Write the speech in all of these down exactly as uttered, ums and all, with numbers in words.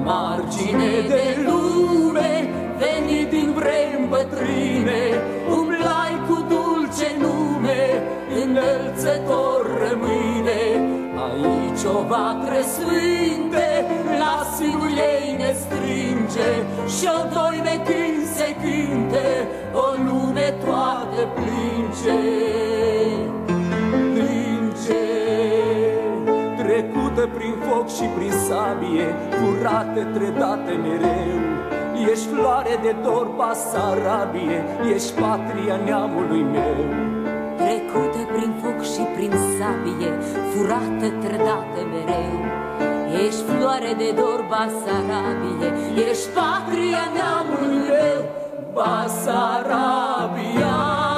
margine de lume, venit din vremi bătrâne, umblai cu dulce nume, înălțător rămâne. Aici o vatre sfinte, la sinul ei ne strânge, și-o doine când se cânte, o lume toată plânge. Plânge, trecută prin foc și prin sabie, curate, trădate mereu. Ești floare de dor, Basarabie, ești patria neamului meu. Trecută prin foc și prin sabie, furată, trădată mereu. Ești floare de dor, Basarabie, ești patria neamului meu. Basarabia,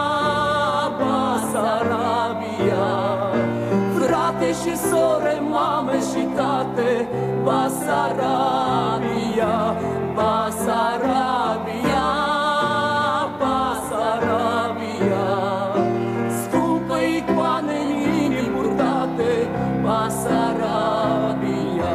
Basarabia, frate și sore, mame și tate, Basarabia, Basarabia, Basarabia, scumpă icoane în inimi purtate, Basarabia.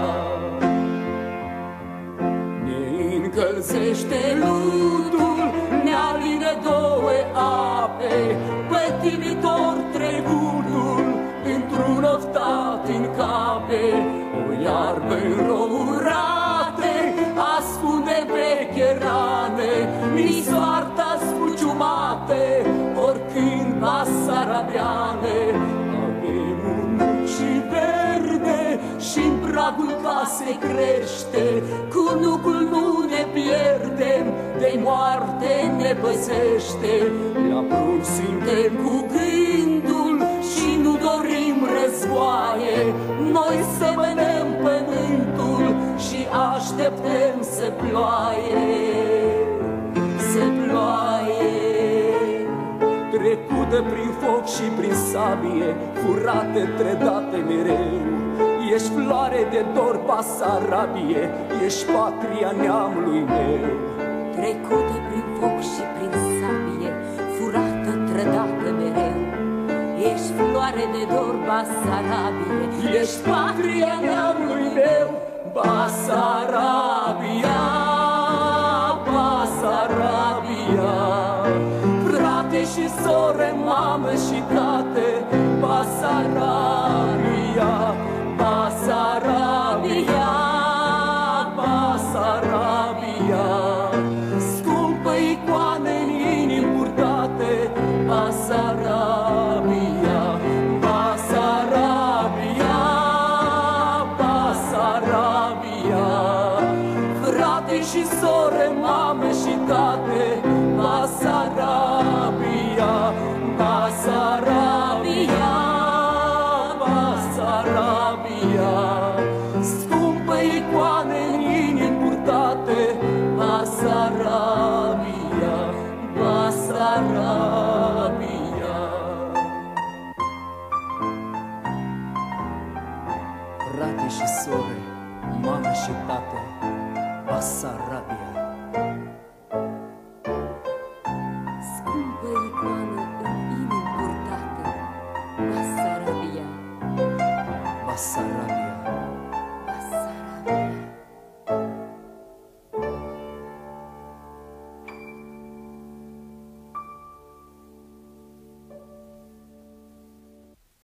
Ne încălzește ludul, ne alină două ape, pătimitor trecutul, într-un oftat în cape. O iarbă înrourate ascunde veche rane, ni soarta spuciumate, oricând basarabiane. Avem un și verde și-n pragul casei crește, cu nucul nu ne pierdem, de-i moarte ne păzește. La prunci suntem cu gândul și nu dorim războaie, noi semănăm pământul și așteptăm să ploaie, să ploaie. Trecută prin foc și prin sabie, furate, trădate mereu. Ești floare de dor, Basarabie, ești patria neamului meu. Trecută prin foc și prin sabie, furată, trădată mereu. Ești floare de dor, Basarabie, ești patria neamului meu. Basarabia, Basarabia, frate și sore, mamă și tate, Basarabia, Basarabia, Basarabia, scumpă icoane în inimi purtate, Basarabia, Basarabia, Basarabia, frate și sore, mame și tate, Basarabia, Basarabia, Basarabia, scumpă icoane în inimi purtate, Basarabia, Basarabia. Frate și sore, mamă și tată, Basarabia.